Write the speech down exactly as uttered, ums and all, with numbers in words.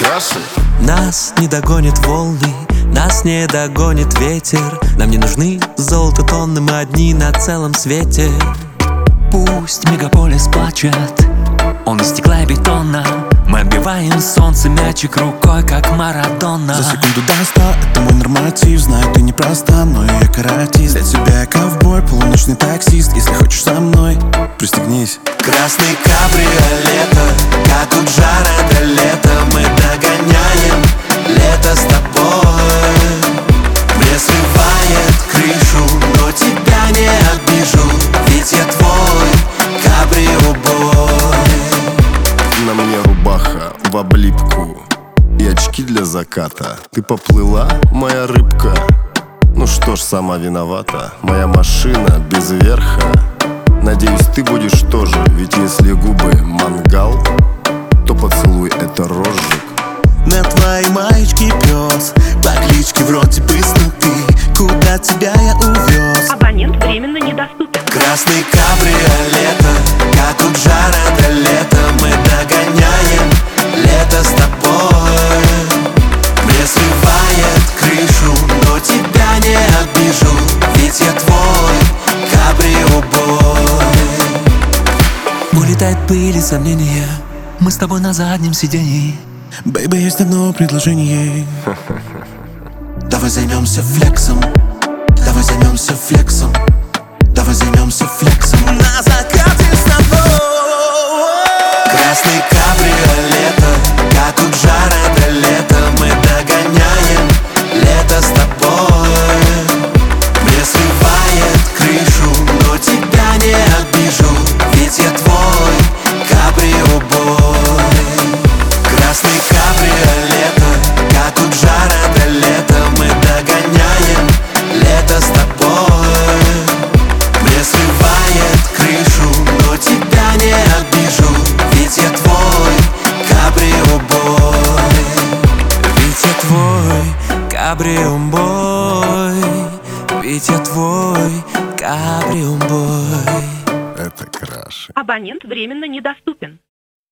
краши. Нас не догонят волны, нас не догонит ветер. Нам не нужны золото тонны, мы одни на целом свете. Пусть мегаполис плачет, он из стекла и бетона. Мы отбиваем солнце мячик рукой, как Марадона. За секунду до ста, это мой норматив. Знаю, ты не проста, но я каратист. Для тебя я ковбой, полуночный таксист. Если хочешь со мной, пристегнись. Красный кабриолета, как у Джареда лето. Мы догоняем лето с тобой. Мне срывает крышу, но тебя не обижу, ведь я твой кабриобой. На мне рубаха в облипку и очки для заката. Ты поплыла, моя рыбка? Ну что ж, сама виновата. Моя машина без верха. Надеюсь, ты будешь тоже. Ведь если губы мангал, то поцелуй — это розжиг. На твоей маечке пес, по кличке вроде бы Снупи. Куда тебя я увез? Абонент временно недоступен. Красный кабриолета, как у Джареда лето. Мы догоняем лето с тобой. Мне срывает крышу, но тебя не обижу, ведь я твой кабриобой. Улетает пыль и сомнения, мы с тобой на заднем сиденье. Бэйби, есть одно предложение. Давай займемся флексом, давай займемся флексом, давай займемся флексом. На закате с тобой. Красный кабриолета, как у Джареда лето. Мы догоняем лето с тобой. Мне срывает крышу, но тебя не обижу, ведь я твой кабриобой. Красный кабриолета, как у Джареда лето. Мы догоняем лето с тобой. Мне срывает крышу, но тебя не обижу, ведь я твой кабриобой. Ведь я твой кабриобой. Ведь я твой кабриобой. Это краши. Абонент временно недоступен.